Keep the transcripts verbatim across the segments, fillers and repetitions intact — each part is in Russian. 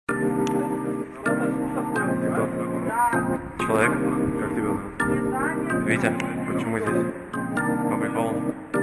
Человек, как тебя зовут? Витя, почему здесь? По приколу?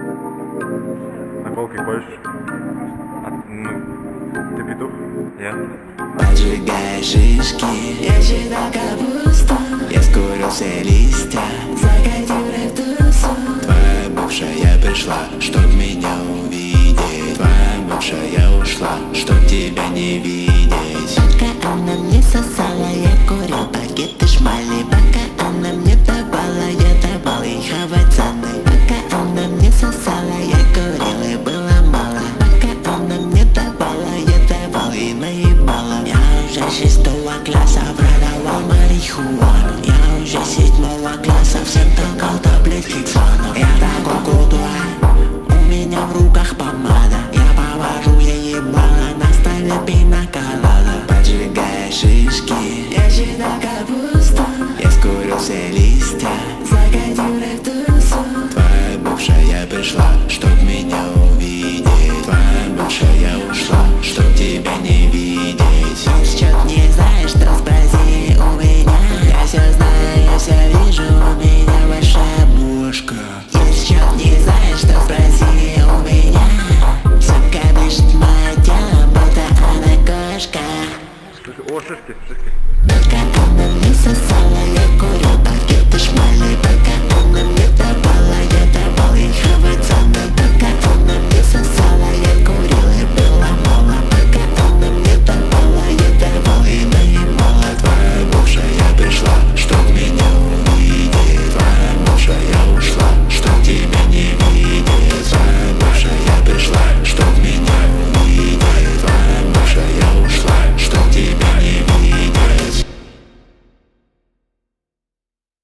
На колке ходишь? А, ну, ты петух? Я? Поджигай шишки, я считал капусту, я скурил все листья, закатил рептусу. Твоя бывшая пришла, чтоб меня увидеть. Твоя бывшая ушла, чтоб тебя не видеть. Пока она мне сосала, я курил пакеты шмали. Пока она мне давала, я давал ей хавать цены. Пока она мне сосала, я курил и было мало. Пока она мне давала, я давал ей наебала. Я уже шестого класса продавал марихуану. Я уже седьмого класса всем толкал таблетки цану. Я такой крутой, у меня в руках помада. Я повожу ей ебало, на столе пинаколада. Поджигая шишки, я считал капусту, я скурил все листья, закатил рептусу. Твоя бывшая пришла, чтоб меня увидеть. Твоя бывшая ушла, чтоб тебя не видеть. Если чё-то не знаешь, то спроси у меня. Я всё знаю, я всё вижу, у меня большая бошка. Если чё-то не знаешь, то спроси у меня. Сука дышит моё тело, будто она кошка. О, шишки, шишки. Пока она мне сосала,